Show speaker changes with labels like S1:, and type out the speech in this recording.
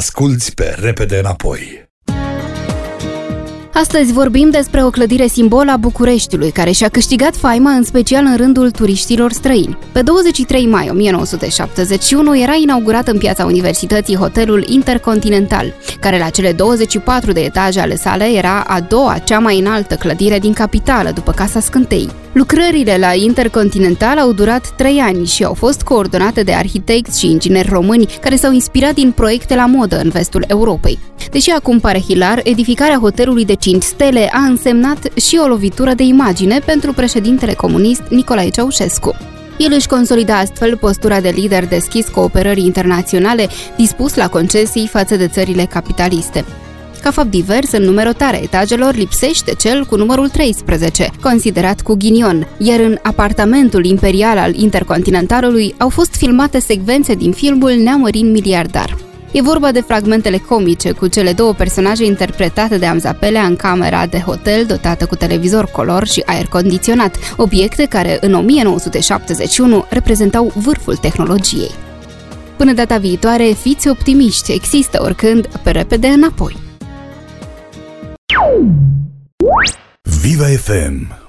S1: Asculți pe Repede Înapoi.
S2: Astăzi vorbim despre o clădire simbol a Bucureștiului, care și-a câștigat faima în special în rândul turiștilor străini. Pe 23 mai 1971 era inaugurat în Piața Universității hotelul Intercontinental, care la cele 24 de etaje ale sale era a doua cea mai înaltă clădire din capitală, după Casa Scântei. Lucrările la Intercontinental au durat 3 ani și au fost coordonate de arhitecți și ingineri români care s-au inspirat din proiecte la modă în vestul Europei. Deși acum pare hilar, edificarea hotelului de 5 stele a însemnat și o lovitură de imagine pentru președintele comunist Nicolae Ceaușescu. El își consolida astfel postura de lider deschis cooperării internaționale, dispus la concesii față de țările capitaliste. Ca fapt divers, în numerotarea etajelor lipsește cel cu numărul 13, considerat cu ghinion, iar în apartamentul imperial al Intercontinentalului au fost filmate secvențe din filmul Neamărin miliardar. E vorba de fragmentele comice cu cele două personaje interpretate de Amzapelea în camera de hotel dotată cu televizor color și aer condiționat, obiecte care în 1971 reprezentau vârful tehnologiei. Până data viitoare, fiți optimiști, există oricând pe Repede Înapoi.
S1: Viva FM